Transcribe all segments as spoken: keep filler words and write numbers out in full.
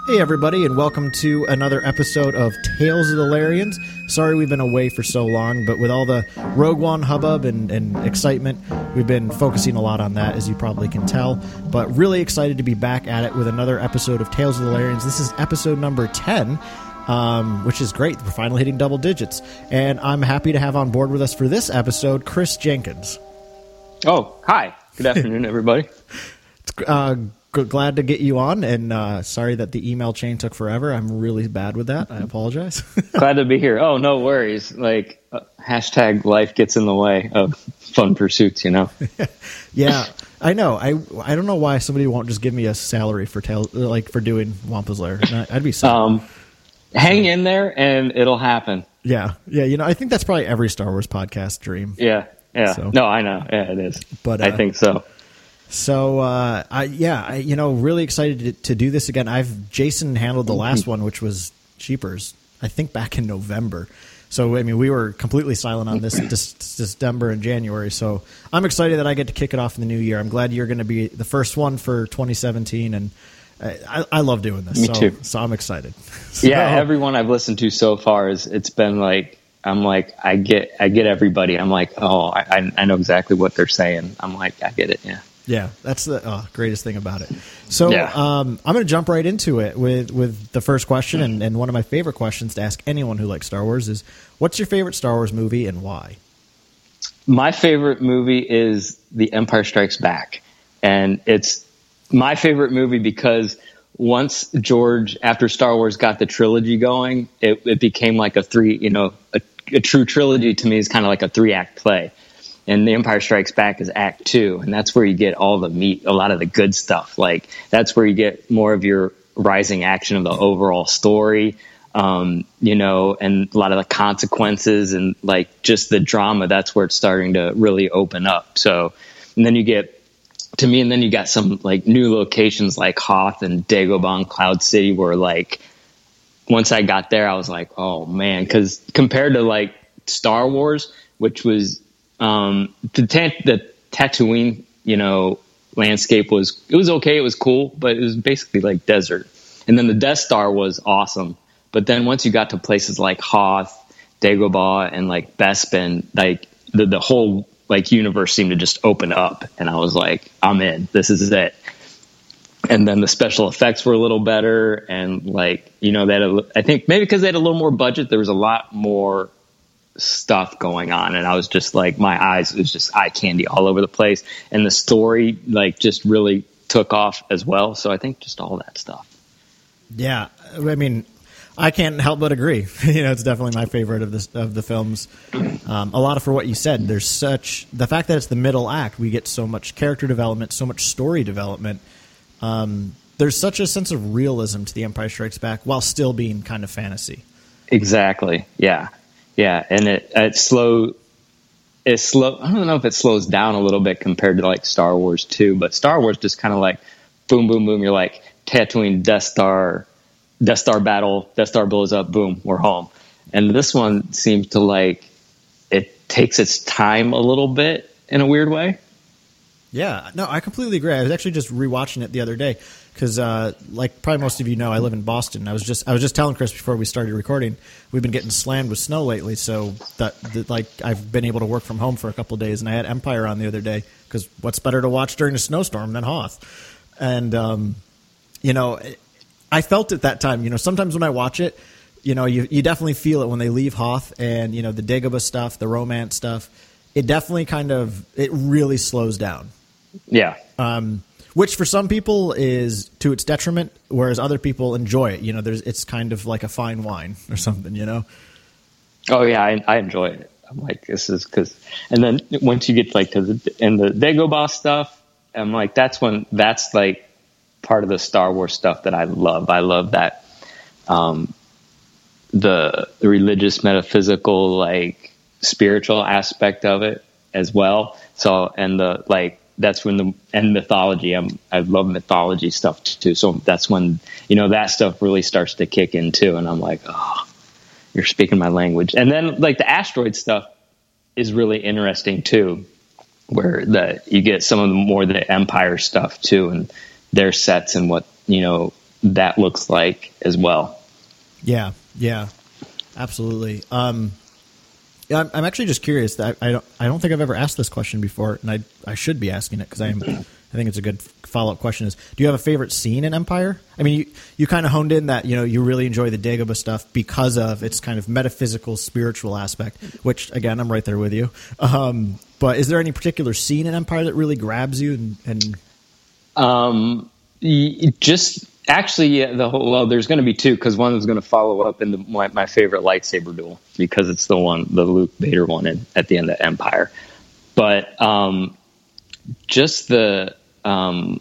Hey everybody, and welcome to another episode of Tales of the Larians. Sorry we've been away for so long, but with all the Rogue One hubbub and, and excitement, we've been focusing a lot on that, as you probably can tell. But really excited to be back at it with another episode of Tales of the Larians. This is episode number ten, um, which is great. We're finally hitting double digits. And I'm happy to have on board with us for this episode, Chris Jenkins. Oh, hi. Good afternoon, everybody. It's uh glad to get you on, and uh, sorry that the email chain took forever. I'm really bad with that. I apologize. Glad to be here. Oh, no worries. Like, uh, hashtag life gets in the way of fun pursuits, you know? Yeah, I know. I I don't know why somebody won't just give me a salary for tail, like for doing Wampa's Lair. I'd be so. Um, hang in there, and it'll happen. Yeah, yeah. You know, I think that's probably every Star Wars podcast dream. Yeah, yeah. So. No, I know. Yeah, it is. But uh, I think so. So, uh, I, yeah, I, you know, really excited to, to do this again. I've Jason handled the last one, which was Cheapers, I think back in November. So, I mean, we were completely silent on this this December and January. So, I'm excited that I get to kick it off in the new year. I'm glad you're going to be the first one for twenty seventeen, and I, I love doing this. Me so, too. So, I'm excited. So, yeah, everyone I've listened to so far is it's been like I'm like I get I get everybody. I'm like, oh, I I know exactly what they're saying. I'm like, I get it. Yeah. Yeah, that's the oh, greatest thing about it. So yeah. um, I'm going to jump right into it with, with the first question, and, and one of my favorite questions to ask anyone who likes Star Wars is, what's your favorite Star Wars movie and why? My favorite movie is The Empire Strikes Back, and it's my favorite movie because once George, after Star Wars got the trilogy going, it, it became like a three, you know, a, a true trilogy to me is kind of like a three-act play. And The Empire Strikes Back is Act Two, and that's where you get all the meat, a lot of the good stuff. Like that's where you get more of your rising action of the overall story, um, you know, and a lot of the consequences and like just the drama. That's where it's starting to really open up. So, and then you get to me, and then you got some like new locations like Hoth and Dagobah and Cloud City, where like once I got there, I was like, oh man, because compared to like Star Wars, which was Um, the, ta- the Tatooine, you know, landscape was, it was okay. It was cool, but it was basically like desert. And then the Death Star was awesome. But then once you got to places like Hoth, Dagobah, and like Bespin, like the, the whole like universe seemed to just open up. And I was like, I'm in, this is it. And then the special effects were a little better. And like, you know, that I think maybe because they had a little more budget, there was a lot more stuff going on, and I was just like, my eyes, it was just eye candy all over the place, and the story like just really took off as well. So I think just all that stuff. Yeah, I mean, I can't help but agree. You know, it's definitely my favorite of the of the films. Um, a lot of for what you said. There's such the fact that it's the middle act, we get so much character development, so much story development. Um, there's such a sense of realism to The Empire Strikes Back while still being kind of fantasy. Exactly. Yeah. Yeah, and it it slow it slow. I don't know if it slows down a little bit compared to like Star Wars two, but Star Wars just kind of like boom, boom, boom. You're like Tatooine, Death Star, Death Star battle, Death Star blows up, boom, we're home. And this one seems to like it takes its time a little bit in a weird way. Yeah, no, I completely agree. I was actually just rewatching it the other day because, uh, like probably most of you know, I live in Boston. I was just I was just telling Chris before we started recording, we've been getting slammed with snow lately, so that, that like I've been able to work from home for a couple of days, and I had Empire on the other day because what's better to watch during a snowstorm than Hoth? And um, you know, I felt it that time. You know, sometimes when I watch it, you know, you you definitely feel it when they leave Hoth, and you know the Dagobah stuff, the romance stuff. It definitely kind of it really slows down. Yeah. Um, which for some people is to its detriment, whereas other people enjoy it. You know, there's it's kind of like a fine wine or something, you know? Oh, yeah, I, I enjoy it. I'm like, this is because, and then once you get like to the, and the Dagobah stuff, I'm like, that's when, that's like part of the Star Wars stuff that I love. I love that, um, the, the religious, metaphysical, like spiritual aspect of it as well. So, and the, like, that's when the, and mythology, I'm, I love mythology stuff too. So that's when, you know, that stuff really starts to kick in too. And I'm like, oh, you're speaking my language. And then like the asteroid stuff is really interesting too, where the, you get some of the more the Empire stuff too, and their sets and what, you know, that looks like as well. Yeah, yeah, absolutely. Um, yeah, I'm, I'm actually just curious. That I, I don't, I don't think I've ever asked this question before, and I, I should be asking it because I'm, I think it's a good follow up question. Is, do you have a favorite scene in Empire? I mean, you, you kind of honed in that you know you really enjoy the Dagobah stuff because of its kind of metaphysical, spiritual aspect. Which again, I'm right there with you. Um, but is there any particular scene in Empire that really grabs you? And, and... Um, just. Actually, yeah, the whole, well, there's going to be two because one is going to follow up in the, my, my favorite lightsaber duel because it's the one, the Luke Vader one in, at the end of Empire. But um, just the um,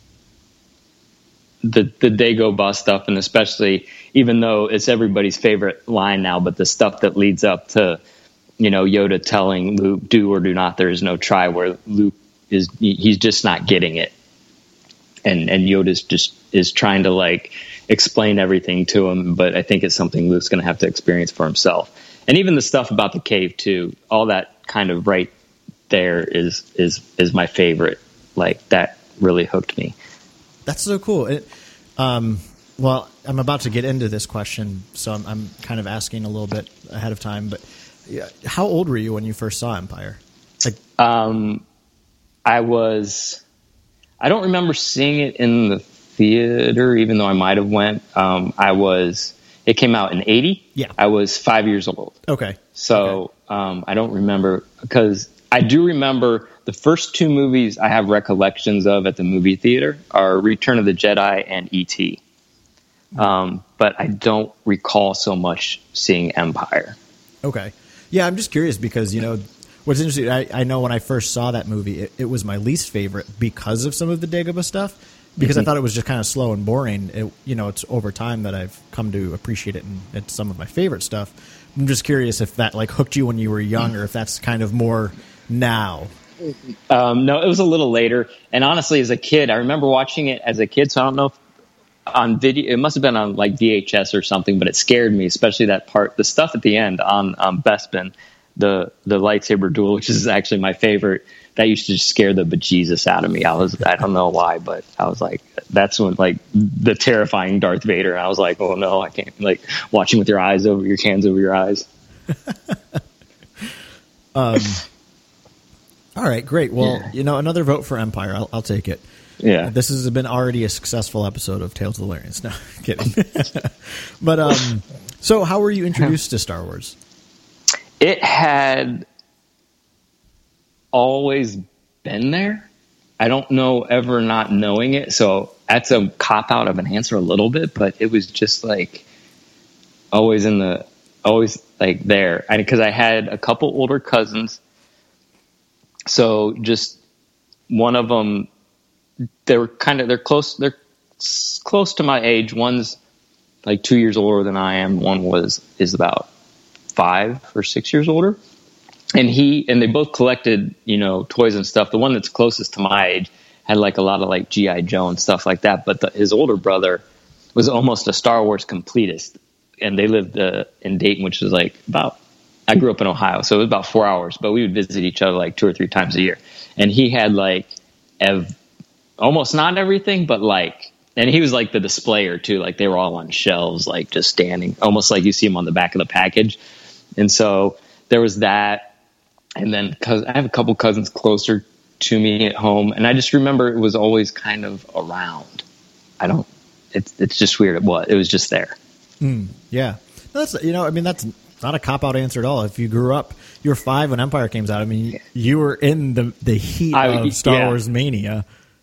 the the Dagobah stuff, and especially even though it's everybody's favorite line now, but the stuff that leads up to you know Yoda telling Luke, "Do or do not, there is no try," where Luke is he's just not getting it. And and Yoda's just is trying to like explain everything to him, but I think it's something Luke's going to have to experience for himself. And even the stuff about the cave too, all that kind of right there is is is my favorite. Like that really hooked me. That's so cool. It, um, well, I'm about to get into this question, so I'm, I'm kind of asking a little bit ahead of time. But yeah, how old were you when you first saw Empire? Like, um, I was. I don't remember seeing it in the theater, even though I might have went. Um, I was. It came out in eighty. Yeah, I was five years old. Okay. So okay. Um, I don't remember because I do remember the first two movies I have recollections of at the movie theater are Return of the Jedi and E T Um, but I don't recall so much seeing Empire. Okay. Yeah, I'm just curious because you know. What's interesting, I, I know when I first saw that movie, it, it was my least favorite because of some of the Dagobah stuff, because mm-hmm. I thought it was just kind of slow and boring. It, you know, it's over time that I've come to appreciate it, and it's some of my favorite stuff. I'm just curious if that like hooked you when you were young, or if that's kind of more now. Um, no, it was a little later. And honestly, as a kid, I remember watching it as a kid, so I don't know if on video, it must have been on like V H S or something, but it scared me, especially that part, the stuff at the end on um, Bespin. The the lightsaber duel, which is actually my favorite, that used to just scare the bejesus out of me. I was I don't know why, but I was like, that's when like the terrifying Darth Vader. And I was like, oh no, I can't like watching with your eyes over your hands over your eyes. um. All right, great. Well, yeah. you know, another vote for Empire. I'll, I'll take it. Yeah, this has been already a successful episode of Tales of the Valerians. No, kidding. But um, so how were you introduced to Star Wars? It had always been there. I don't know ever not knowing it. So that's a cop out of an answer a little bit, but it was just like always in the, always like there. Because I, I had a couple older cousins. So just one of them, they were kind of, they're close, they're close to my age. One's like two years older than I am. One was, is about five or six years older, and he and they both collected you know toys and stuff. The one that's closest to my age had like a lot of like G I Joe and stuff like that, but the, his older brother was almost a Star Wars completist, and they lived uh, in Dayton, which is like about, I grew up in Ohio, so it was about four hours, but we would visit each other like two or three times a year, and he had like ev- almost not everything, but like, and he was like the displayer too, like they were all on shelves, like just standing, almost like you see him on the back of the package. And so there was that. And then cause I have a couple cousins closer to me at home. And I just remember it was always kind of around. I don't, it's, it's just weird. It was, it was just there. Mm, yeah. No, that's, you know, I mean, that's not a cop out answer at all. If you grew up, you were five when Empire came out. I mean, you were in the, the heat I, of Star yeah. Wars mania.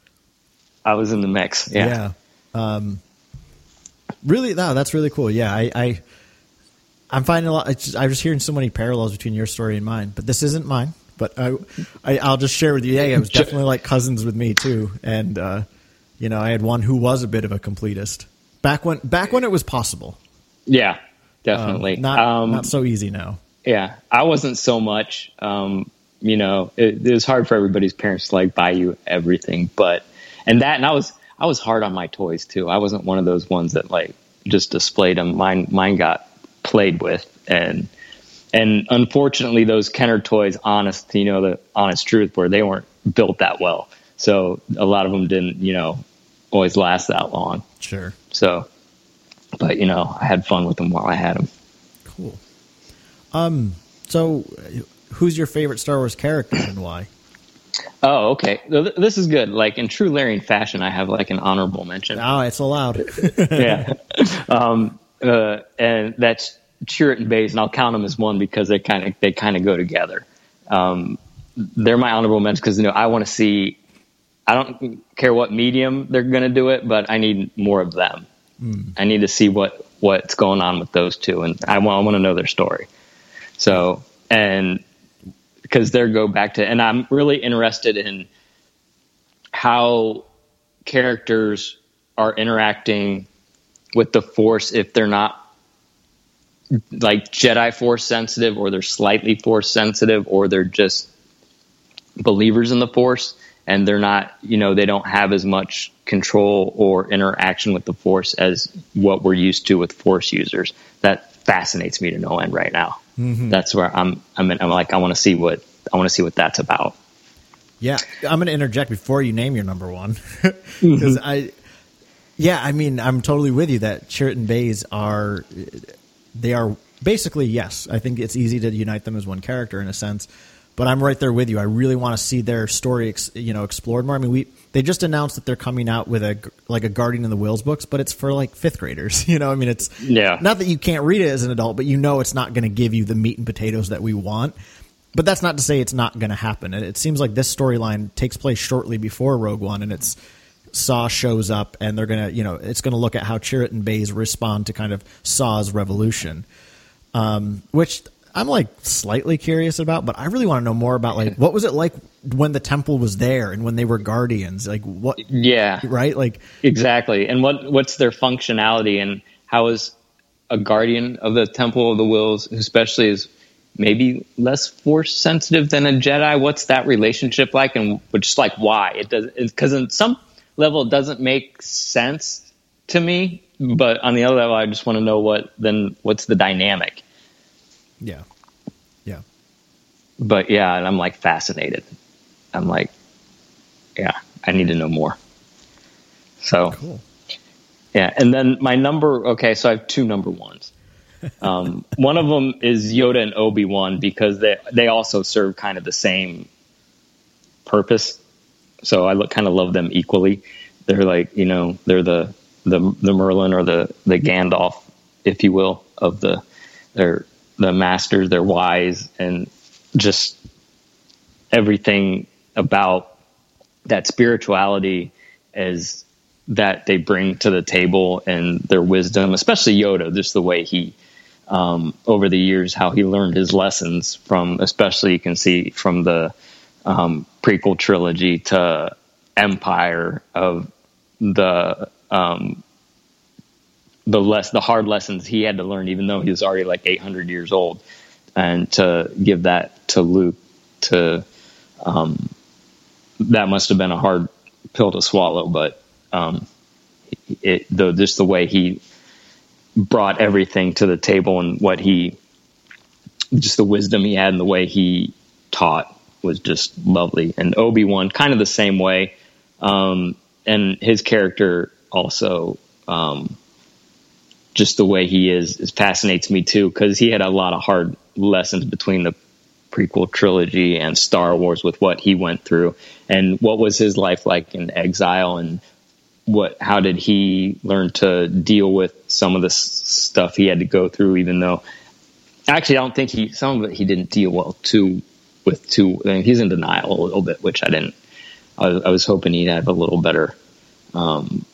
I was in the mix. Yeah. Yeah. Um, really, no, that's really cool. Yeah. I, I, I'm finding a lot. It's just, I'm just hearing so many parallels between your story and mine, but this isn't mine. But I, I I'll just share with you. Yeah, it was definitely like cousins with me too, and uh, you know, I had one who was a bit of a completist back when back when it was possible. Yeah, definitely. Um, not um, not so easy now. Yeah, I wasn't so much. Um, you know, it, it was hard for everybody's parents to like buy you everything, but and that and I was I was hard on my toys too. I wasn't one of those ones that like just displayed them. Mine mine got played with, and and unfortunately those Kenner toys, honest, you know, the honest truth, where they weren't built that well, so a lot of them didn't, you know, always last that long. Sure. So, but you know, I had fun with them while I had them. Cool. Um. So, who's your favorite Star Wars character and why? Oh, okay. This is good. Like in true Larian fashion, I have like an honorable mention. Oh, it's allowed. Yeah. Um, uh, and that's Chirrut and Baze, and I'll count them as one because they kind of they kind of go together. Um, they're my honorable mention because you know I want to see. I don't care what medium they're going to do it, but I need more of them. Mm. I need to see what what's going on with those two, and I want I want to know their story. So and. Because they go back to, and I'm really interested in how characters are interacting with the Force if they're not like Jedi Force sensitive, or they're slightly Force sensitive, or they're just believers in the Force, and they're not, you know, they don't have as much control or interaction with the Force as what we're used to with Force users. That fascinates me to no end right now. Mm-hmm. That's where I'm. I'm. In, I'm like. I want to see what. I want to see what that's about. Yeah, I'm going to interject before you name your number one because mm-hmm. I. Yeah, I mean, I'm totally with you that Chirrut and Baze are. They are basically yes. I think it's easy to unite them as one character in a sense, but I'm right there with you. I really want to see their story, ex, you know, explored more. I mean, we they just announced that they're coming out with a like a Guardian of the Whills books, but it's for like fifth graders. You know, I mean, it's yeah. Not that you can't read it as an adult, but you know, it's not going to give you the meat and potatoes that we want. But that's not to say it's not going to happen. And it seems like this storyline takes place shortly before Rogue One, and it's Saw shows up, and they're going to, you know, it's going to look at how Chirrut and Baze respond to kind of Saw's revolution, um, which I'm like slightly curious about. But I really want to know more about like what was it like when the temple was there and when they were guardians, like what? Yeah, right, like exactly. And what what's their functionality, and how is a guardian of the Temple of the Whills, especially is maybe less Force sensitive than a Jedi? What's that relationship like, and just like why it does? Because in some level it doesn't make sense to me, but on the other level, I just want to know what then what's the dynamic. Yeah, yeah. But yeah, and I'm like fascinated. I'm like, yeah, I need to know more. So cool. Yeah, and then my number. Okay, so I have two number ones. Um, one of them is Yoda and Obi-Wan because they they also serve kind of the same purpose. So I look, kind of love them equally. They're like, you know, they're the the the Merlin or the the Gandalf, if you will, of the they're the masters. They're wise, and just everything about that spirituality is that they bring to the table, and their wisdom, especially Yoda, just the way he. Um, over the years, how he learned his lessons from, especially you can see from the um, prequel trilogy to Empire of the um, the less the hard lessons he had to learn, even though he was already like eight hundred years old, and to give that to Luke, to um, that must have been a hard pill to swallow, but um, it, though just the way he brought everything to the table, and what he, just the wisdom he had and the way he taught was just lovely. And Obi-Wan, kind of the same way. Um, and his character also, um, just the way he is, is fascinates me too, because he had a lot of hard lessons between the prequel trilogy and Star Wars with what he went through, and what was his life like in exile, and what, how did he learn to deal with some of the s- stuff he had to go through, even though actually I don't think he, some of it he didn't deal well too with too, I mean, he's in denial a little bit, which I didn't, I was, I was hoping he'd have a little better, um,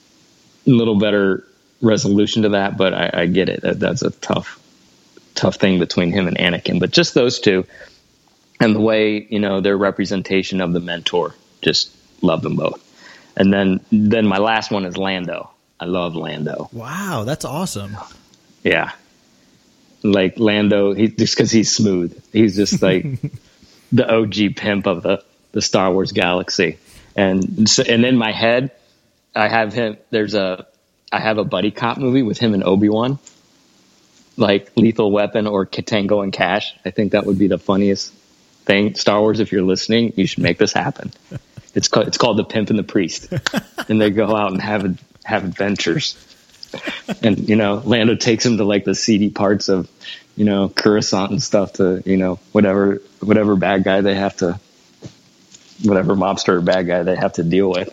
a little better resolution to that, but I, I get it. That, that's a tough, tough thing between him and Anakin, but just those two and the way, you know, their representation of the mentor, just love them both. And then, then my last one is Lando. I love Lando. Wow, that's awesome. Yeah, like Lando, he just because he's smooth. He's just like the O G pimp of the, the Star Wars galaxy. And so, and in my head, I have him. There's a I have a buddy cop movie with him and Obi-Wan, like Lethal Weapon or Tango and Cash. I think that would be the funniest thing. Star Wars, if you're listening, you should make this happen. It's called it's called The Pimp and the Priest, and they go out and have have adventures. And you know, Lando takes him to like the seedy parts of, you know, Coruscant and stuff to, you know, whatever whatever bad guy they have to, whatever mobster or bad guy they have to deal with.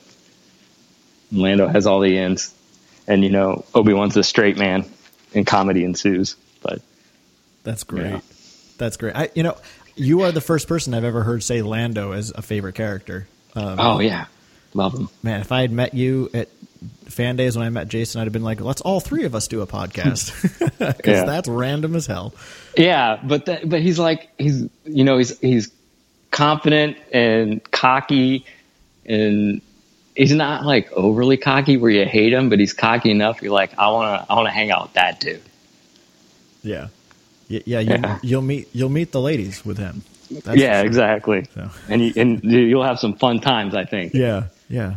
And Lando has all the ends, and you know, Obi-Wan's a straight man, and comedy ensues. But that's great. Yeah. That's great. I, you know, you are the first person I've ever heard say Lando as a favorite character. Um, oh yeah, love him, man. If I had met you at Fan Days when I met Jason, I'd have been like, let's all three of us do a podcast, because yeah. that's random as hell. Yeah, but that, but he's like he's you know he's he's confident and cocky, and he's not like overly cocky where you hate him, but he's cocky enough you're like, I wanna I wanna hang out with that dude. Yeah, yeah, yeah. You'll, yeah. you'll meet you'll meet the ladies with him. That's yeah, sure. exactly. So. And you, and you'll have some fun times, I think. Yeah, yeah.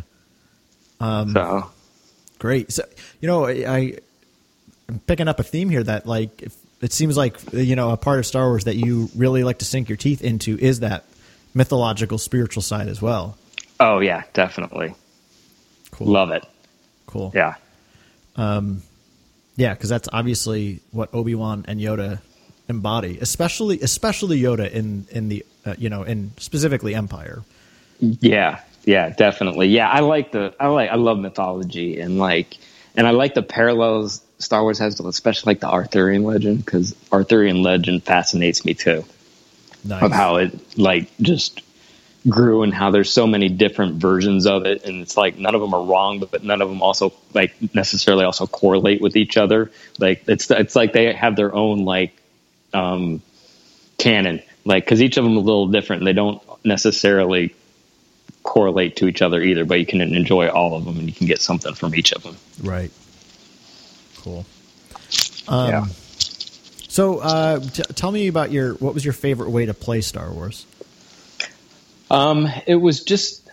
Um, so great. So you know, I I'm picking up a theme here that like if, it seems like you know a part of Star Wars that you really like to sink your teeth into is that mythological, spiritual side as well. Oh yeah, definitely. Cool. Love it. Cool. Yeah. Um, yeah, because that's obviously what Obi-Wan and Yoda embody, especially especially Yoda in in the uh, you know in specifically Empire. Yeah, yeah, definitely. Yeah, I like the I like I love mythology, and like and I like the parallels Star Wars has, especially like the Arthurian legend, because Arthurian legend fascinates me too. Nice. Of how it like just grew and how there's so many different versions of it, and it's like none of them are wrong, but, but none of them also like necessarily also correlate with each other. Like it's it's like they have their own like um canon, like because each of them is a little different and they don't necessarily correlate to each other either, but you can enjoy all of them and you can get something from each of them. Right. Cool. Um, yeah. So uh t- tell me about your what was your favorite way to play Star Wars? Um, it was just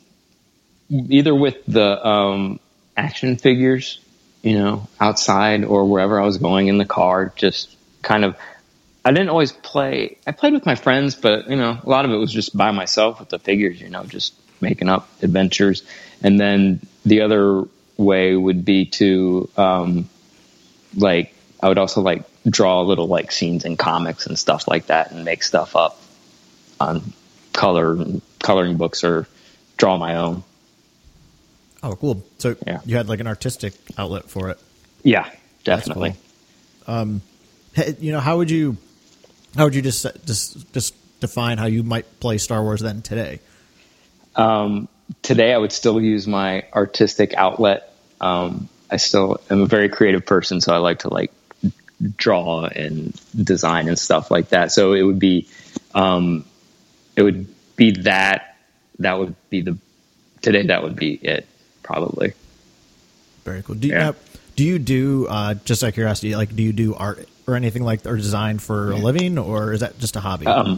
either with the um, action figures, you know, outside or wherever I was going in the car. Just kind of, I didn't always play. I played with my friends, but you know, a lot of it was just by myself with the figures. You know, just making up adventures. And then the other way would be to, um, like, I would also like draw little like scenes in comics and stuff like that, and make stuff up on color coloring books or draw my own. Oh, cool. So yeah. You had like an artistic outlet for it. Yeah, definitely. Cool. Um, you know, how would you, how would you just, just, just define how you might play Star Wars then today? Um, today I would still use my artistic outlet. Um, I still am a very creative person, so I like to like draw and design and stuff like that. So it would be, um, It would be that, that would be the, today that would be it, probably. Very cool. Do you, yeah. now, do you do, uh, just out of curiosity, like, do you do art or anything like that, or design for a living, or is that just a hobby? Um,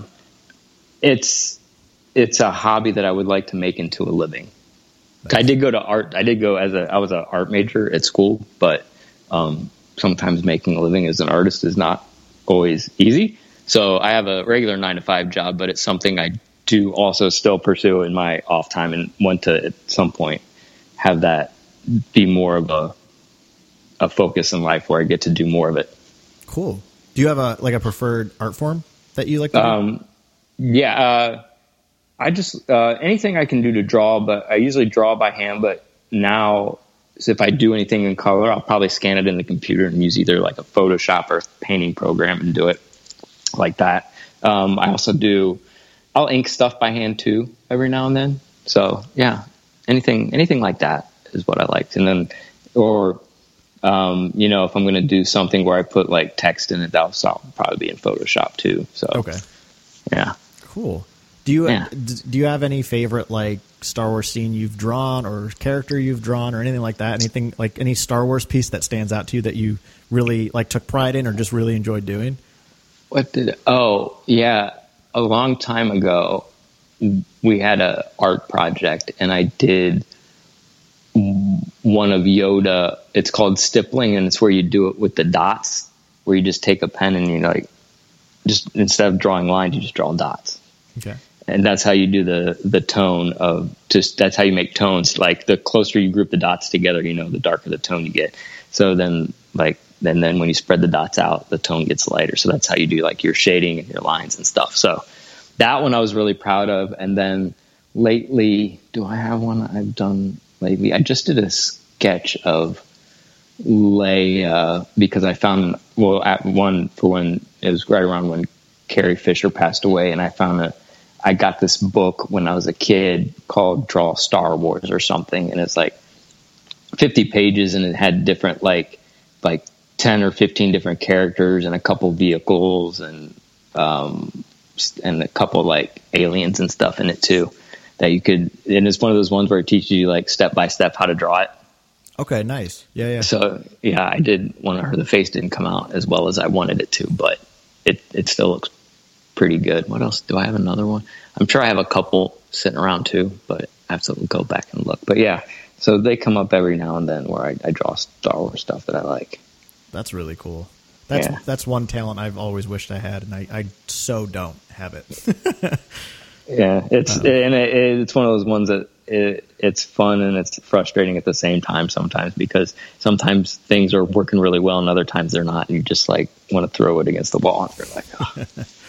it's, it's a hobby that I would like to make into a living. Nice. I did go to art, I did go as a, I was an art major at school, but um, sometimes making a living as an artist is not always easy. So I have a regular nine to five job, but it's something I do also still pursue in my off time, and want to at some point have that be more of a a focus in life where I get to do more of it. Cool. Do you have a like a preferred art form that you like to do? Um, yeah, uh, I just uh, anything I can do to draw, but I usually draw by hand. But now, so if I do anything in color, I'll probably scan it in the computer and use either like a Photoshop or a painting program and do it like that. Um, I also do, I'll ink stuff by hand too every now and then. So yeah, anything, anything like that is what I liked. And then, or, um, you know, if I'm going to do something where I put like text in it, that'll probably be in Photoshop too. So, okay. Yeah. Cool. Do you, yeah. do you have any favorite like Star Wars scene you've drawn or character you've drawn or anything like that? Anything like any Star Wars piece that stands out to you that you really like took pride in or just really enjoyed doing? What did, oh yeah. A long time ago, we had a art project and I did one of Yoda. It's called stippling, and it's where you do it with the dots, where you just take a pen and you like, just instead of drawing lines, you just draw dots. Okay. and that's how you do the the tone of just that's how you make tones. Like the closer you group the dots together, you know, the darker the tone you get. So then like and then when you spread the dots out, the tone gets lighter. So that's how you do like your shading and your lines and stuff. So that one I was really proud of. And then lately, do I have one I've done lately? I just did a sketch of Leia because I found, well, at one for when it was right around when Carrie Fisher passed away. And I found a, I got this book when I was a kid called Draw Star Wars or something. And it's like fifty pages and it had different, like, like ten or fifteen different characters and a couple vehicles and, um, and a couple like aliens and stuff in it too that you could, and it's one of those ones where it teaches you like step by step how to draw it. Okay. Nice. Yeah. Yeah. So yeah, I did one of her, the face didn't come out as well as I wanted it to, but it, it still looks pretty good. What else? Do I have another one? I'm sure I have a couple sitting around too, but I have to go back and look, but yeah, so they come up every now and then where I, I draw Star Wars stuff that I like. That's really cool. That's yeah. that's one talent I've always wished I had, and I, I so don't have it. yeah, it's um, and it, it's one of those ones that it, it's fun and it's frustrating at the same time sometimes because sometimes things are working really well and other times they're not, and you just like want to throw it against the wall. And you're like, oh.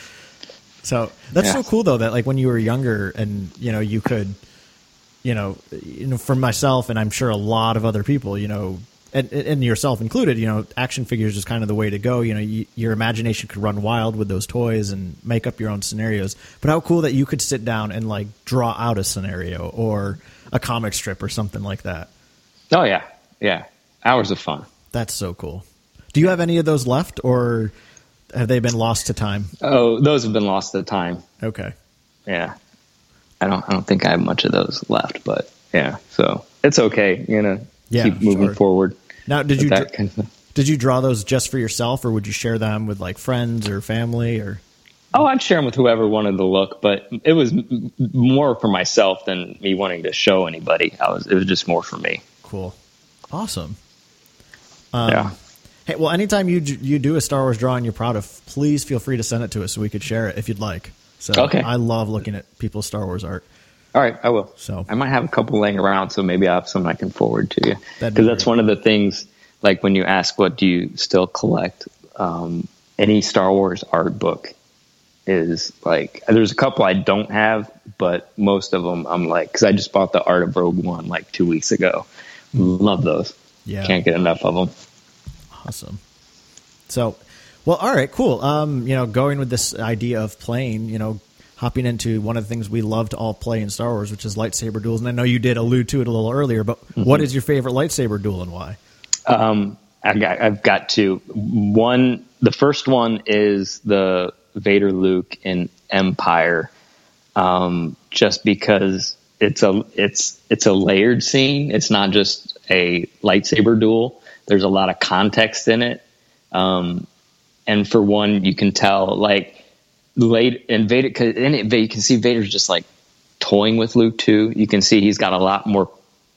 So that's yeah. so cool though that like when you were younger and you know you could, you know, you know for myself and I'm sure a lot of other people, you know. And, and yourself included, you know, action figures is kind of the way to go. You know, you, your imagination could run wild with those toys and make up your own scenarios. But how cool that you could sit down and like draw out a scenario or a comic strip or something like that. Oh yeah, yeah, hours of fun. That's so cool. Do you have any of those left, or have they been lost to time? Oh, those have been lost to time. Okay. Yeah, I don't. I don't think I have much of those left, but yeah, so it's okay. You know. Yeah, keep moving sure. forward. Now, did you kind of did you draw those just for yourself, or would you share them with like friends or family? Or oh, I'd share them with whoever wanted to look, but it was m- more for myself than me wanting to show anybody. I was it was just more for me. Cool, awesome. Um, yeah. Hey, well, anytime you you do a Star Wars drawing you're proud of, please feel free to send it to us so we could share it if you'd like. So okay. I love looking at people's Star Wars art. All right, I will. So I might have a couple laying around, so maybe I have some I can forward to you. That'd Because be that's great. one of the things, like when you ask, what do you still collect? Um, any Star Wars art book is like, there's a couple I don't have, but most of them I'm like, because I just bought the Art of Rogue One like two weeks ago. Love those. Yeah. Can't get enough of them. Awesome. So, well, all right, cool. Um, you know, going with this idea of playing, you know, hopping into one of the things we love to all play in Star Wars, which is lightsaber duels. And I know you did allude to it a little earlier, but mm-hmm. what is your favorite lightsaber duel and why? Um, I got, I've got two. One, the first one is the Vader Luke in Empire, um, just because it's a it's it's a layered scene. It's not just a lightsaber duel. There's a lot of context in it, um, and for one, you can tell like. Late and Vader, cause in it, you can see Vader's just like toying with Luke too. You can see he's got a lot more,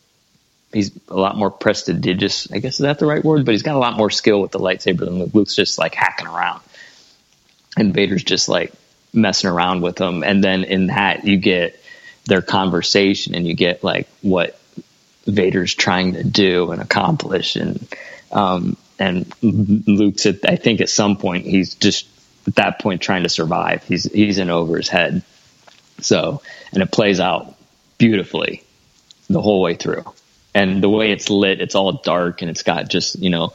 he's a lot more prestigious. I guess is that the right word? But he's got a lot more skill with the lightsaber than Luke. Luke's just like hacking around, and Vader's just like messing around with him. And then in that, you get their conversation, and you get like what Vader's trying to do and accomplish, and um, and Luke's at, I think at some point he's just. At that point trying to survive. He's he's in over his head. So, and it plays out beautifully the whole way through. And the way it's lit, it's all dark and it's got just, you know,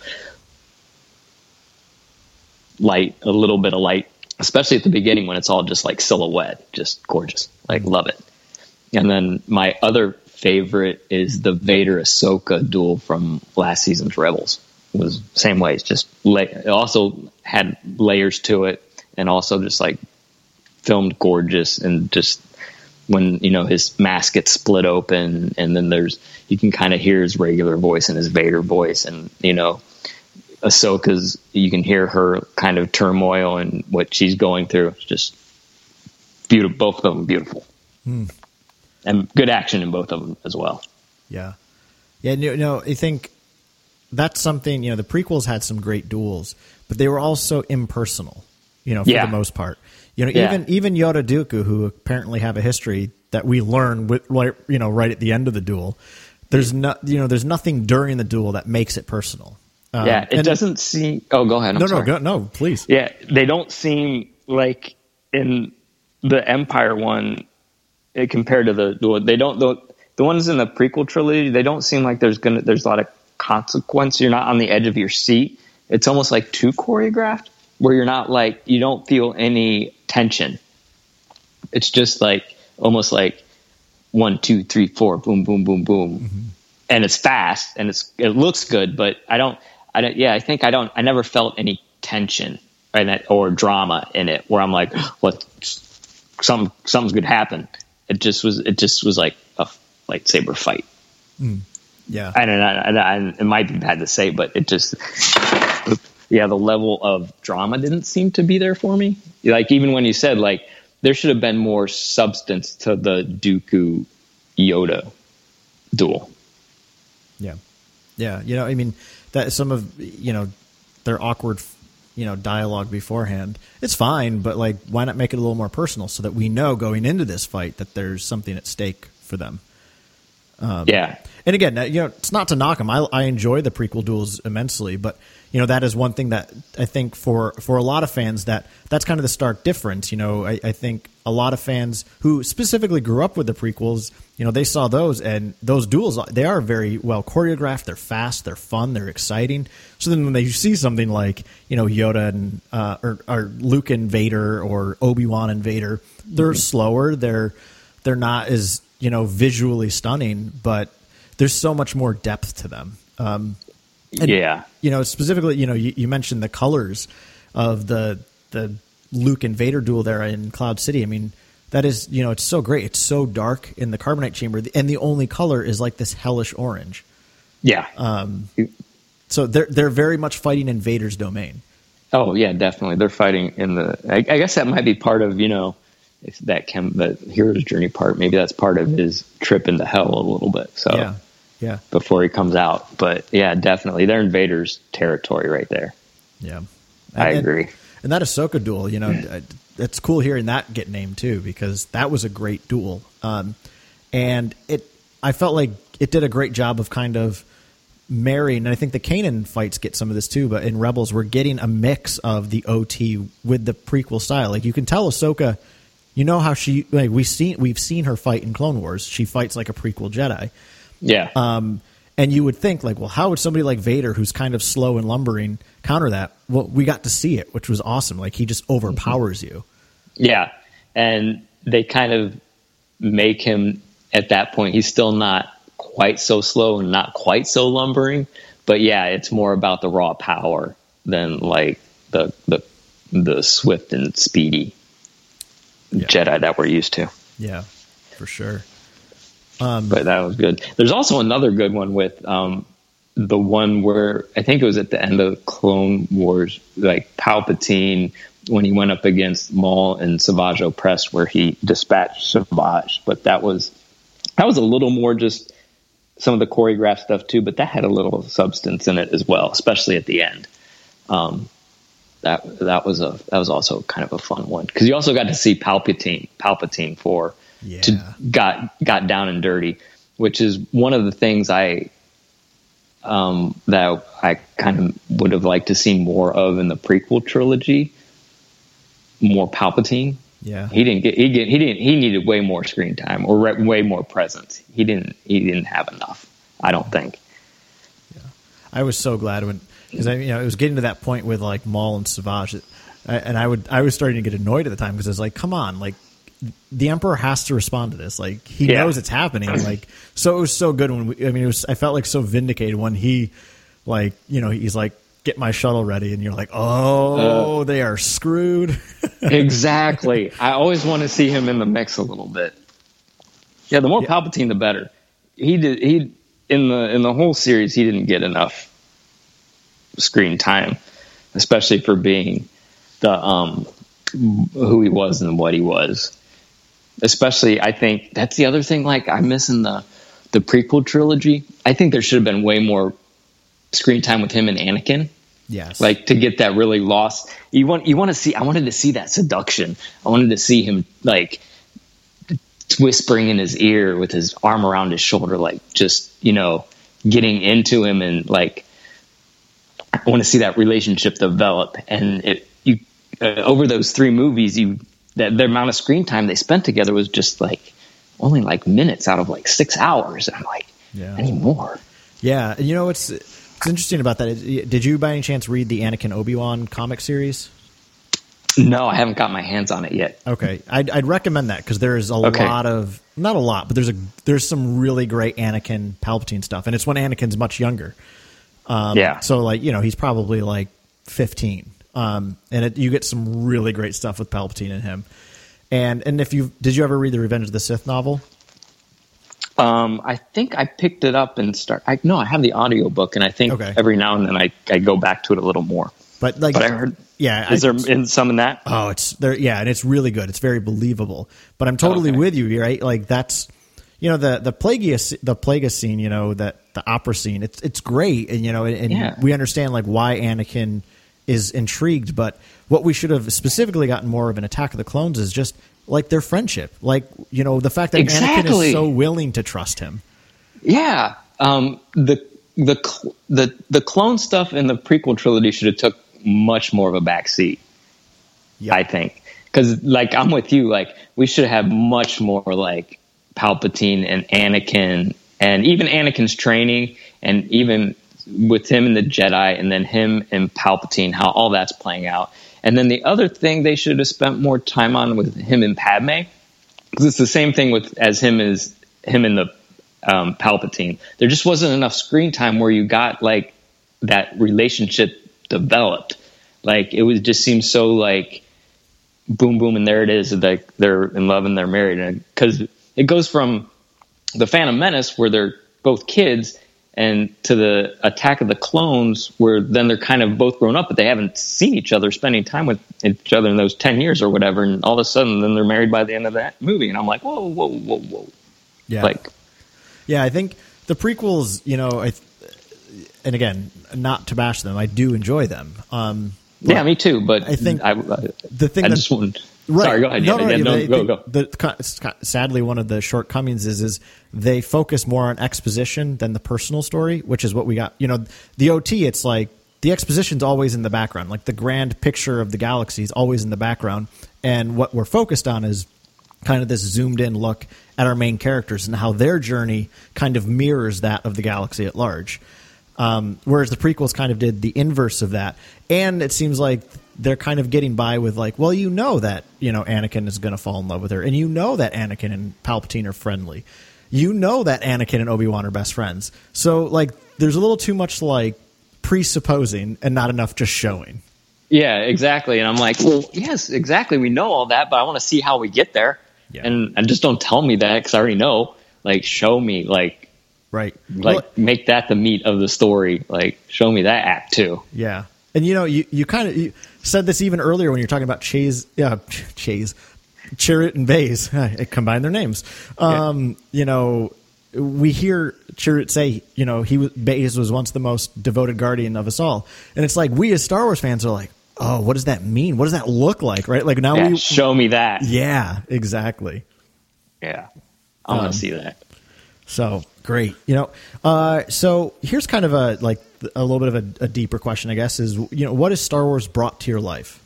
light, a little bit of light, especially at the beginning when it's all just like silhouette, just gorgeous. Like love it. And then my other favorite is the Vader Ahsoka duel from last season's Rebels. It was same way. It's just lay, it also had layers to it, and also just like filmed gorgeous, and just when you know his mask gets split open, and then there's you can kind of hear his regular voice and his Vader voice, and you know Ahsoka's you can hear her kind of turmoil and what she's going through. It's just beautiful. Both of them beautiful, hmm. and good action in both of them as well. Yeah, yeah. You know, I think. That's something, you know, the prequels had some great duels, but they were also impersonal, you know, for yeah. the most part. You know, Yeah. even even Yoda Dooku, who apparently have a history that we learn with, like, you know, right at the end of the duel. There's not, you know, there's nothing during the duel that makes it personal. Um, yeah, it and- doesn't seem. Oh, go ahead. I'm no, sorry. no, go, no, please. Yeah, they don't seem like in the Empire one eh, compared to the duel. They don't the the ones in the prequel trilogy. They don't seem like there's gonna there's a lot of consequence. You're not on the edge of your seat. It's almost like too choreographed, where you're not like you don't feel any tension. It's just like almost like one, two, three, four, boom, boom, boom, boom, mm-hmm. and it's fast and it's it looks good, but I don't, I don't, yeah, I think I don't, I never felt any tension or that or drama in it where I'm like, what, some something's gonna happen. It just was, it just was like a lightsaber fight. Mm. Yeah, I don't know. I, I, it might be bad to say, but it just, yeah, the level of drama didn't seem to be there for me. Like even when you said like there should have been more substance to the Dooku Yoda duel. Yeah, yeah. You know, I mean that some of you know their awkward, you know, dialogue beforehand. It's fine, but like, why not make it a little more personal so that we know going into this fight that there's something at stake for them. Um, yeah. And again, you know, it's not to knock them. I, I enjoy the prequel duels immensely, but you know that is one thing that I think for for a lot of fans that that's kind of the stark difference. You know, I, I think a lot of fans who specifically grew up with the prequels, you know, they saw those and those duels. They are very well choreographed. They're fast. They're fun. They're exciting. So then when they see something like you know Yoda and uh, or, or Luke and Vader or Obi-Wan and Vader, they're mm-hmm. slower. They're they're not as you know visually stunning, but there's so much more depth to them. Um, and, yeah. You know, specifically, you know, you, you mentioned the colors of the the Luke and Vader duel there in Cloud City. I mean, that is, you know, it's so great. It's so dark in the carbonite chamber, and the only color is like this hellish orange. Yeah. Um, so they're they're very much fighting in Vader's domain. Oh yeah, definitely. They're fighting in the. I, I guess that might be part of you know, if that can the hero's journey part. Maybe that's part of his trip into hell a little bit. So yeah, yeah. Before he comes out, but yeah, definitely they're in Vader's territory right there. Yeah, and, I agree. And, and that Ahsoka duel, you know, it's cool hearing that get named too because that was a great duel. Um, and it, I felt like it did a great job of kind of marrying, and I think the Kanan fights get some of this too, but in Rebels we're getting a mix of the O T with the prequel style. Like you can tell Ahsoka, you know how she like we've seen we've seen her fight in Clone Wars. She fights like a prequel Jedi. Yeah. Um, and you would think like, well, how would somebody like Vader, who's kind of slow and lumbering, counter that? Well, we got to see it, which was awesome. Like he just overpowers you. Yeah, and they kind of make him at that point. He's still not quite so slow and not quite so lumbering, but yeah, it's more about the raw power than like the the the swift and speedy yeah. Jedi that we're used to. Yeah, for sure. Um, but that was good. There's also another good one with um, the one where I think it was at the end of Clone Wars, like Palpatine when he went up against Maul and Savage Opress, where he dispatched Savage. But that was that was a little more just some of the choreographed stuff too. But that had a little substance in it as well, especially at the end. Um, that that was a that was also kind of a fun one because you also got to see Palpatine Palpatine for. Yeah. To got got down and dirty, which is one of the things I um, that I kind of would have liked to see more of in the prequel trilogy. More Palpatine. Yeah, he didn't get he get he didn't he needed way more screen time or re- way more presence. He didn't he didn't have enough. I don't think. Yeah, I was so glad when because I you know it was getting to that point with like Maul and Savage, and I would I was starting to get annoyed at the time because I was like, come on, like. The Emperor has to respond to this. Like he yeah. knows it's happening. Like so, it was so good when we, I mean, it was. I felt like so vindicated when he, like, you know, he's like, "Get my shuttle ready," and you're like, "Oh, uh, they are screwed." Exactly. I always want to see him in the mix a little bit. Yeah, the more yeah. Palpatine, the better. He did. He in the in the whole series, he didn't get enough screen time, especially for being the um who he was and what he was. Especially, I think that's the other thing. Like I'm missing the the prequel trilogy. I think there should have been way more screen time with him and Anakin. Yes. Like to get that really lost. You want you want to see. I wanted to see that seduction. I wanted to see him like whispering in his ear with his arm around his shoulder, like just you know getting into him, and like I want to see that relationship develop. And it you uh, over those three movies, you that the amount of screen time they spent together was just like only like minutes out of like six hours. And I'm like, yeah. I need more. Yeah, you know what's what's interesting about that is, did you by any chance read the Anakin Obi-Wan comic series? No, I haven't got my hands on it yet. Okay, I'd, I'd recommend that because there's a okay. lot of not a lot, but there's a there's some really great Anakin Palpatine stuff, and it's when Anakin's much younger. Um, yeah. So like you know he's probably like fifteen, um, and it, you get some really great stuff with Palpatine and him. And and if you did you ever read the Revenge of the Sith novel? Um, I think I picked it up and start. I no, I have the audiobook, and I think okay. every now and then I, I go back to it a little more. But like, but I heard, yeah, is I, there in some in that? Oh, it's there, yeah, and it's really good. It's very believable. But I'm totally okay. with you, right? Like that's, you know, the the Plagueis the Plagueis scene, you know, that the opera scene. It's it's great, and you know, and yeah. we understand like why Anakin is intrigued. But what we should have specifically gotten more of in Attack of the Clones is just like their friendship, like you know, the fact that exactly. Anakin is so willing to trust him. Yeah, um, the the the the clone stuff in the prequel trilogy should have took much more of a backseat. Yep. I think because like I'm with you, like we should have much more like Palpatine and Anakin, and even Anakin's training, and even with him and the Jedi, and then him and Palpatine, how all that's playing out. And then the other thing they should have spent more time on with him and Padme, because it's the same thing with as him as him and the um, Palpatine. There just wasn't enough screen time where you got like that relationship developed. Like it was just seemed so like boom boom and there it is, like they're in love and they're married. And because it goes from the Phantom Menace where they're both kids and to the Attack of the Clones where then they're kind of both grown up, but they haven't seen each other, spending time with each other in those ten years or whatever, and all of a sudden then they're married by the end of that movie. And I'm like, whoa whoa whoa whoa. Yeah, like yeah, I think the prequels, you know, I, and again, not to bash them, I do enjoy them. Um, yeah, me too. But I think I, the thing I that, just wanted, right, sorry, go ahead. No, yeah, no, yeah, no, they, go, they, go. The, sadly, one of the shortcomings is is they focus more on exposition than the personal story, which is what we got. You know, the O T, it's like the exposition's always in the background, like the grand picture of the galaxy is always in the background, and what we're focused on is kind of this zoomed in look at our main characters and how their journey kind of mirrors that of the galaxy at large. Um, whereas the prequels kind of did the inverse of that. And it seems like they're kind of getting by with like, well, you know that, you know, Anakin is going to fall in love with her. And you know that Anakin and Palpatine are friendly. You know that Anakin and Obi-Wan are best friends. So like there's a little too much like presupposing and not enough just showing. Yeah, exactly. And I'm like, well, yes, exactly. We know all that, but I want to see how we get there. Yeah. And, and just don't tell me that because I already know. Like, show me, like, right, like well, make that the meat of the story. Like, show me that act too. Yeah, and you know, you you kind of said this even earlier when you're talking about Chase, yeah, Chase, Chirrut and Baze. I combined their names. Um, yeah. You know, we hear Chirrut say, you know, he was Baze was once the most devoted guardian of us all, and it's like we as Star Wars fans are like, oh, what does that mean? What does that look like? Right? Like now yeah, we show me that. Yeah, exactly. Yeah, I want to um, see that. So great, you know. Uh, so here's kind of a like a little bit of a, a deeper question, I guess. Is you know what has Star Wars brought to your life?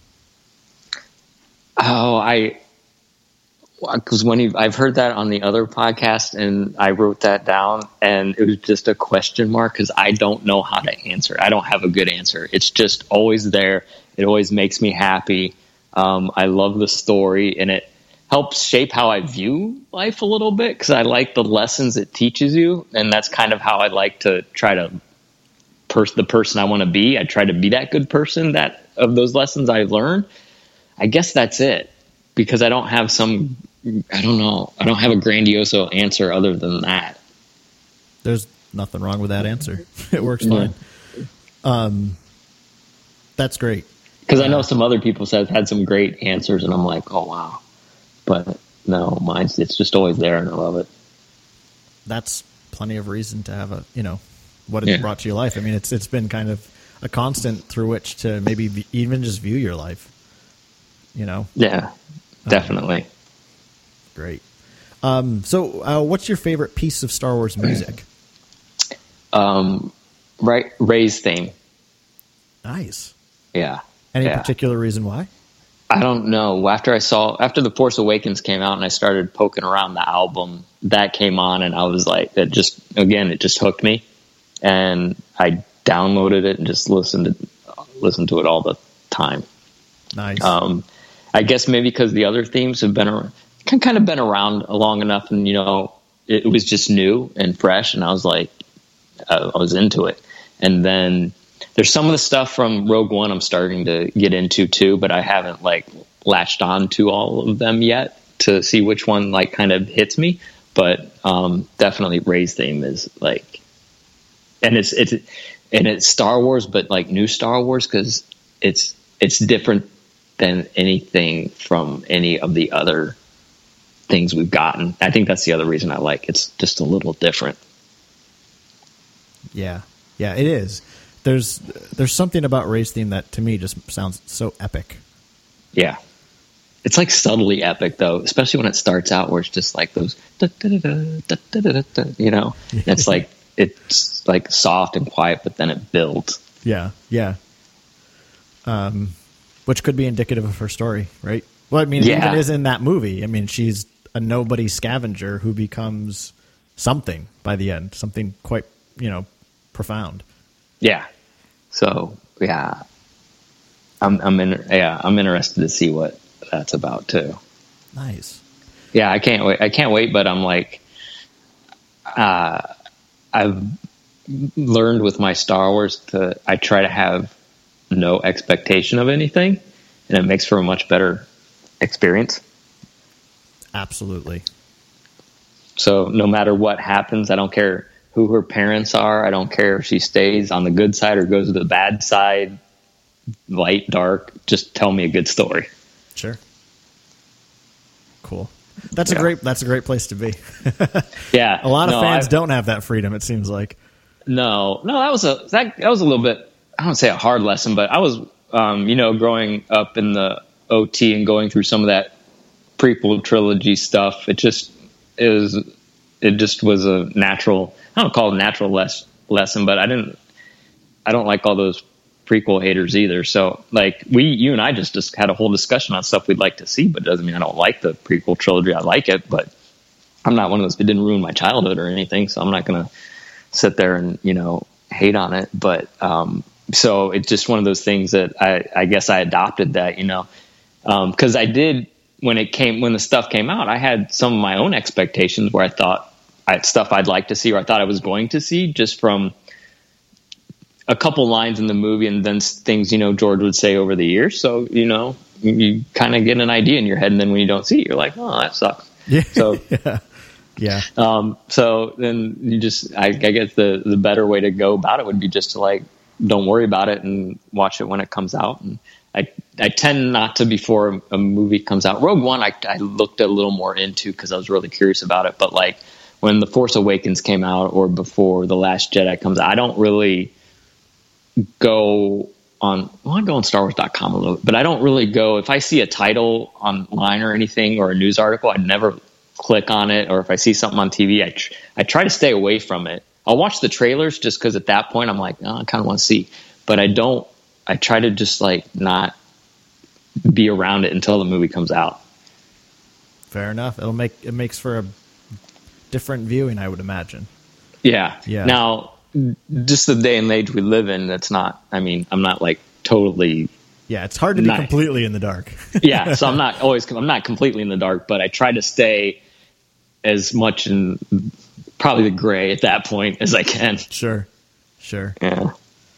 Oh, I because when you, I've heard that on the other podcast, and I wrote that down, and it was just a question mark because I don't know how to answer. I don't have a good answer. It's just always there. It always makes me happy. Um, I love the story, and it helps shape how I view life a little bit because I like the lessons it teaches you, and that's kind of how I like to try to pers- the person I want to be. I try to be that good person that of those lessons I learned. I guess that's it because I don't have some. I don't know. I don't have a grandiose answer other than that. There's nothing wrong with that answer. It works fine. Yeah. Um, that's great. Because I know some other people have had some great answers, and I'm like, oh, wow. But no, mine's it's just always there, and I love it. That's plenty of reason to have a, you know, what it yeah. brought to your life. I mean, it's it's been kind of a constant through which to maybe v- even just view your life. You know? Yeah, definitely. Um, great. Um, so, uh, what's your favorite piece of Star Wars music? Um, right, Rey's theme. Nice. Yeah. Any yeah. particular reason why? I don't know. After I saw, after The Force Awakens came out and I started poking around the album, that came on and I was like, that just, again, it just hooked me. And I downloaded it and just listened to, listened to it all the time. Nice. Um, I guess maybe because the other themes have been around, kind of been around long enough, and you know, it, it was just new and fresh, and I was like, uh, I was into it. And then there's some of the stuff from Rogue One I'm starting to get into too, but I haven't like latched on to all of them yet to see which one like kind of hits me. But um, definitely Rey's theme is like, and it's it's and it's Star Wars, but like new Star Wars, because it's it's different than anything from any of the other things we've gotten. I think that's the other reason I like it. It's just a little different. Yeah, yeah, it is. There's there's something about Rey's theme that to me just sounds so epic. Yeah, it's like subtly epic though, especially when it starts out where it's just like those, da, da, da, da, da, da, da, da, you know. It's like it's like soft and quiet, but then it builds. Yeah, yeah. Um, which could be indicative of her story, right? Well, I mean, Yeah. it even is in that movie. I mean, she's a nobody scavenger who becomes something by the end, something quite, you know, profound. Yeah. So yeah, I'm I'm in, yeah I'm interested to see what that's about too. Nice. Yeah, I can't wait. I can't wait. But I'm like, uh, I've learned with my Star Wars to I try to have no expectation of anything, and it makes for a much better experience. Absolutely. So no matter what happens, I don't care who her parents are. I don't care if she stays on the good side or goes to the bad side, light, dark. Just tell me a good story. Sure. Cool. That's Yeah. a great. That's a great place to be. Yeah, A lot of no, fans I- don't have that freedom. It seems like. No, no, that was a that that was a little bit. I don't say a hard lesson, but I was, um, you know, growing up in the O T and going through some of that prequel trilogy stuff. It just is. It just was a natural. I don't call it a natural less, lesson, but I didn't. I don't like all those prequel haters either. So, like we, you and I just just had a whole discussion on stuff we'd like to see, but it doesn't mean I don't like the prequel trilogy. I like it, but I'm not one of those. It didn't ruin my childhood or anything, so I'm not going to sit there and, you know, hate on it. But um, so it's just one of those things that I, I guess I adopted that, you know, because um, I did when it came when the stuff came out. I had some of my own expectations where I thought I had stuff I'd like to see or I thought I was going to see just from a couple lines in the movie and then things, you know, George would say over the years. So, you know, you, you kind of get an idea in your head, and then when you don't see it, you're like, oh, that sucks. Yeah. So. yeah. Yeah. Um, so then you just, I, I guess the, the better way to go about it would be just to like, don't worry about it and watch it when it comes out. And I, I tend not to before a movie comes out. Rogue One, I, I looked a little more into because I was really curious about it. But like when The Force Awakens came out or before The Last Jedi comes out, I don't really go on, well, I go on Star Wars dot com a little bit, but I don't really go, if I see a title online or anything or a news article, I'd never click on it, or if I see something on T V, I tr- I try to stay away from it. I'll watch the trailers just because at that point I'm like, oh, I kind of want to see, but I don't. I try to just like not be around it until the movie comes out. Fair enough. It'll make it makes for a different viewing, I would imagine. Yeah. Yeah. Now, just the day and age we live in, that's not. I mean, I'm not like totally. Yeah, it's hard to be Not- completely in the dark. Yeah, so I'm not always. I'm not completely in the dark, but I try to stay as much in probably the gray at that point as I can. Sure, sure. Yeah.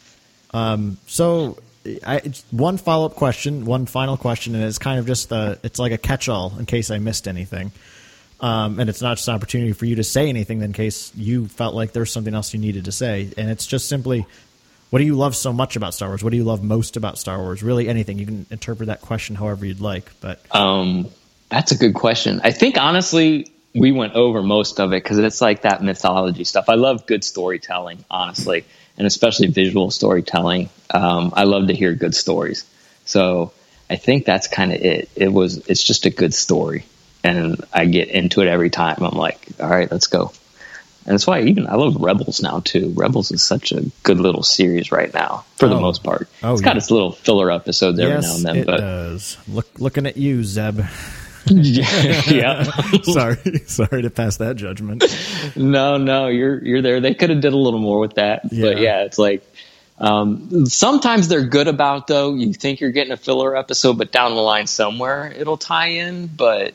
So, I, it's one follow up question, one final question, and it's kind of just the. It's like a catch all in case I missed anything, um, and it's not just an opportunity for you to say anything in case you felt like there's something else you needed to say, and it's just simply, what do you love so much about Star Wars? What do you love most about Star Wars? Really, anything. You can interpret that question however you'd like, but Um, that's a good question. I think honestly, we went over most of it because it's like that mythology stuff. I love good storytelling, honestly. and especially visual storytelling. Um, I love to hear good stories. So I think that's kind of it. It was, it's just a good story, and I get into it every time. I'm like, all right, let's go. And that's why even I love Rebels now too. Rebels is such a good little series right now, for the oh. most part. Oh, it's got yeah. its little filler episodes every yes, now and then. It but does. Look, looking at you, Zeb. yeah. sorry, sorry to pass that judgment. No, no, you're you're there. They could have did a little more with that, Yeah. but yeah, it's like um, sometimes they're good about though. You think you're getting a filler episode, but down the line somewhere it'll tie in. But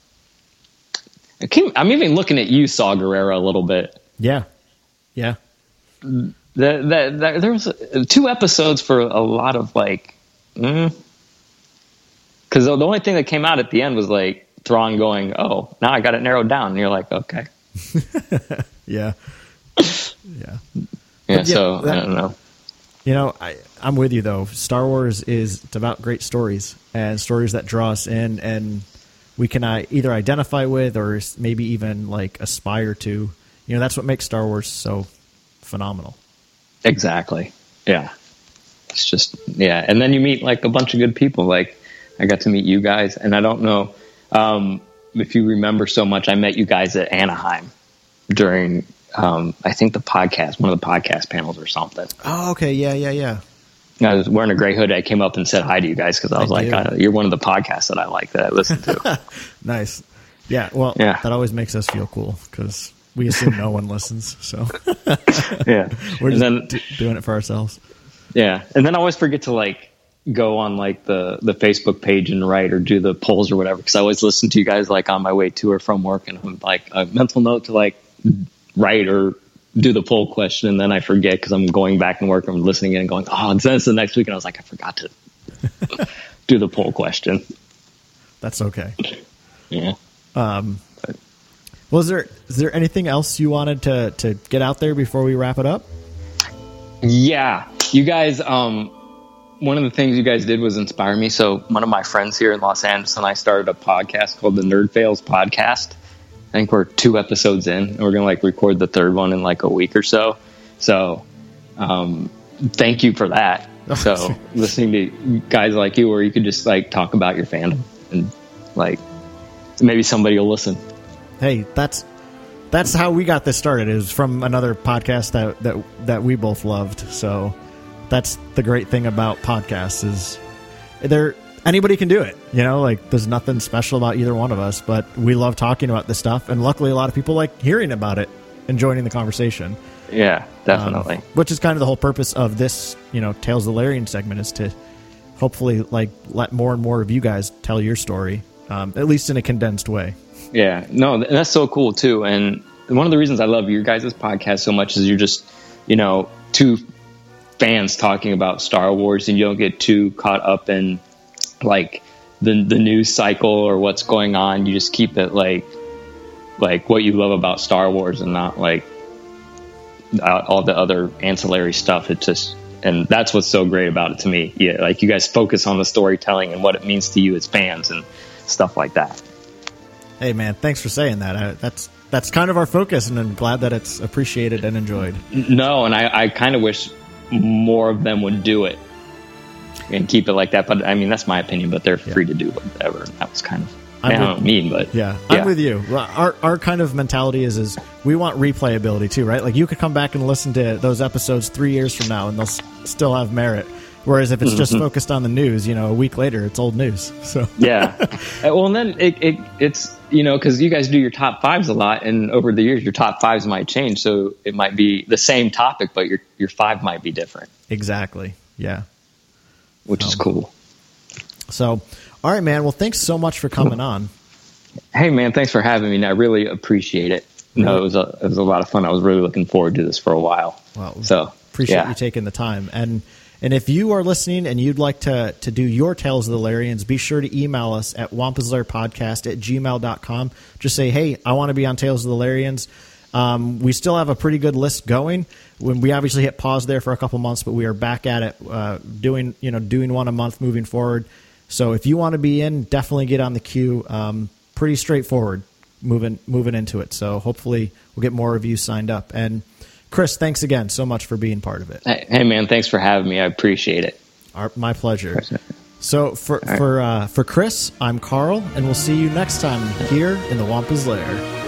I can't, I'm even looking at you, Saw Gerrera, a little bit. Yeah, yeah. That that, that there was uh, two episodes for a lot of like. Mm, Because the only thing that came out at the end was like Thrawn going, "Oh, now I got it narrowed down." And you're like, "Okay, yeah, yeah, yeah." yeah, So that- I don't know. You know, I, I'm with you though. Star Wars is it's about great stories and stories that draw us in, and we can uh, either identify with or s- maybe even like aspire to. You know, that's what makes Star Wars so phenomenal. Exactly. Yeah. It's just yeah, and then you meet like a bunch of good people. Like I got to meet you guys, and I don't know um, if you remember so much. I met you guys at Anaheim during. Um, I think the podcast, one of the podcast panels or something. Oh, okay, yeah, yeah, yeah. I was wearing a gray hood. I came up and said hi to you guys because I was I like, do. uh, "You're one of the podcasts that I like that I listen to." Nice. Yeah, well, Yeah. that always makes us feel cool because we assume no one listens, so Yeah, we're and just then d- doing it for ourselves. yeah, and then I always forget to like go on like the the Facebook page and write or do the polls or whatever because I always listen to you guys like on my way to or from work, and I'm like a mental note to like write or do the poll question, and then I forget because I'm going back and work and I'm listening in and going, oh, then it's the next week, and I was like, I forgot to do the poll question. That's okay. Yeah. Um, was there is there anything else you wanted to to get out there before we wrap it up? Yeah, you guys. Um, one of the things you guys did was inspire me. So one of my friends here in Los Angeles and I started a podcast called the Nerd Fails Podcast. I think we're two episodes in, and we're gonna like record the third one in like a week or so. So, um, thank you for that. So listening to guys like you, where you could just like talk about your fandom and like maybe somebody will listen. Hey, that's that's how we got this started. It was from another podcast that that that we both loved. So that's the great thing about podcasts is they're anybody can do it. You know, like there's nothing special about either one of us, but we love talking about this stuff, and luckily a lot of people like hearing about it and joining the conversation. Yeah, definitely. Um, which is kind of the whole purpose of this, you know, Tales of the Larian segment is to hopefully like let more and more of you guys tell your story, um, at least in a condensed way. Yeah, no, and that's so cool too. And one of the reasons I love your guys' podcast so much is you're just, you know, two fans talking about Star Wars, and you don't get too caught up in like the the news cycle or what's going on. You just keep it like like what you love about Star Wars, and not like all the other ancillary stuff. It just, and that's what's so great about it to me. Yeah, like you guys focus on the storytelling and what it means to you as fans and stuff like that. Hey man, thanks for saying that. I, that's that's kind of our focus, and I'm glad that it's appreciated and enjoyed. No, and I, I kind of wish more of them would do it and keep it like that. But I mean, that's my opinion. But they're free to do whatever. That was kind of I, mean, I don't mean, but yeah, yeah, I'm with you. Our our kind of mentality is is we want replayability too, right? Like you could come back and listen to those episodes three years from now, and they'll s- still have merit. Whereas if it's mm-hmm. just focused on the news, you know, a week later, it's old news. So yeah, well, and then it, it it's you know because you guys do your top fives a lot, and over the years, your top fives might change. So it might be the same topic, but your your five might be different. Exactly. Yeah. Which um, is cool. So, all right, man. Well, thanks so much for coming on. Hey, man, thanks for having me. And I really appreciate it. No, it was a it was a lot of fun. I was really looking forward to this for a while. Well, so appreciate yeah. you taking the time. And and if you are listening and you'd like to to do your Tales of the Larians, be sure to email us at wampuslarpodcast at gmail dot com. Just say, hey, I want to be on Tales of the Larians. Um, we still have a pretty good list going. When we obviously hit pause there for a couple months, but we are back at it, uh, doing you know doing one a month moving forward. So if you want to be in, definitely get on the queue. Um, pretty straightforward moving moving into it. So hopefully we'll get more of you signed up. And Chris, thanks again so much for being part of it. Hey, hey man, thanks for having me. I appreciate it. Our, my pleasure. So for right. for uh, for Chris, I'm Carl, and we'll see you next time here in the Wampa's Lair.